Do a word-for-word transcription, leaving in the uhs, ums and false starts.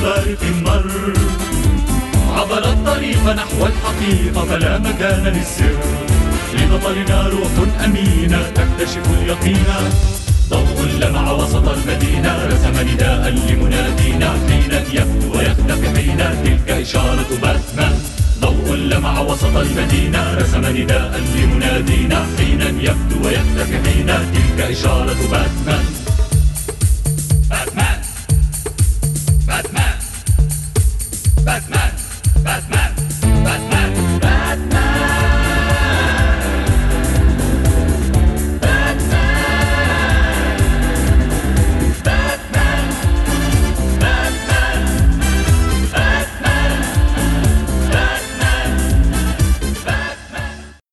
بارق مر، عبر الطريق نحو الحقيقة فلا مكان للسر، لبطلنا روح أمينة تكتشف اليقين. ضوء لمع وسط المدينة رسم نداء لمنادينا، حين يبدو ويختفي حين تلك إشارة باتمان. ضوء لمع وسط المدينة رسم نداء لمنادينا، حين يبدو ويختفي حين تلك إشارة باتمان.